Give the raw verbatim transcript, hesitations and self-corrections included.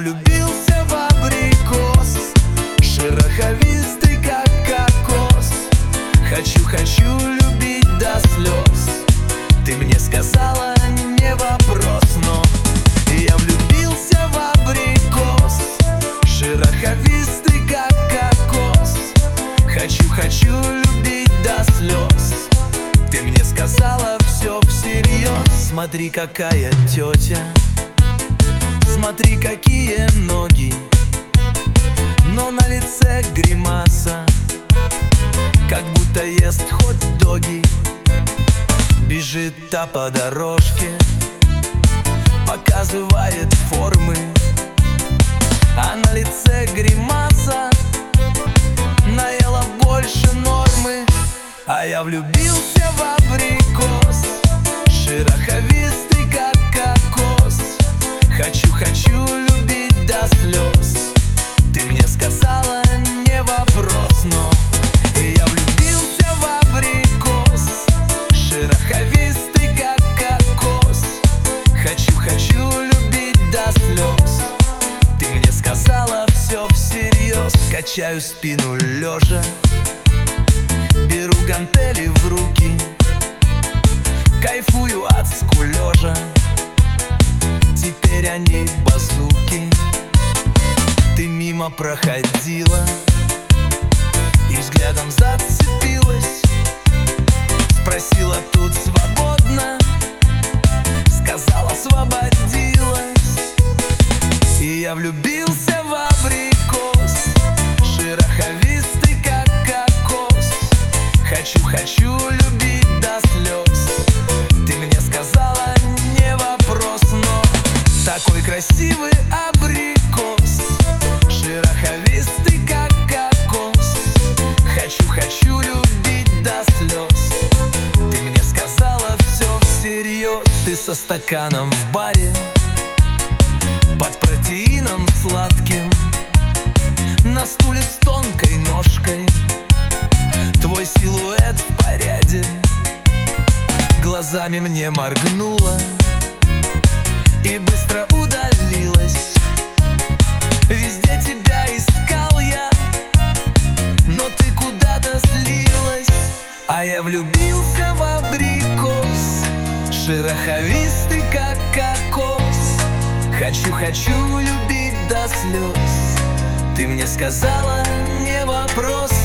влюбился в абрикос, шероховистый, как кокос. Хочу, хочу любить до слез. Ты мне сказала, не вопрос, но я влюбился в абрикос, шероховистый, как кокос. Хочу, хочу любить до слез. Ты мне сказала все всерьез. Смотри, какая тетя, смотри, какие ноги, но на лице гримаса, как будто ест хот-доги. Бежит та по дорожке, показывает формы, а на лице гримаса, наела больше нормы. А я влюбился в абрикос, шероховистый, как кокос. Хочу, хочу любить до слез. Ты мне сказала, не вопрос, но я влюбился в абрикос, шероховистый, как кокос. Хочу, хочу любить до слез. Ты мне сказала все всерьез. Качаю спину лежа, беру гантели в руки, кайфую от скулежа. Теперь они базуки. Ты мимо проходила и взглядом зацепилась, спросила, тут свободно, сказала, освободилась. И я влюбился в абрикос, шероховистый, как кокос. Хочу, хочу любить до слез. Ты мне сказала, не вопрос, но такой красивый абрикос, шероховистый, как кокос. Хочу, хочу любить до слез. Ты мне сказала все всерьез. Ты со стаканом в баре, под протеином сладким, на стуле с тонкой ножкой. Твой силуэт в порядке. Глазами мне моргнула и быстро удалилась. Везде тебя искал я, но ты куда-то слилась. А я влюбился в абрикос, шероховистый, как кокос. Хочу, хочу любить до слез. Ты мне сказала, не вопрос.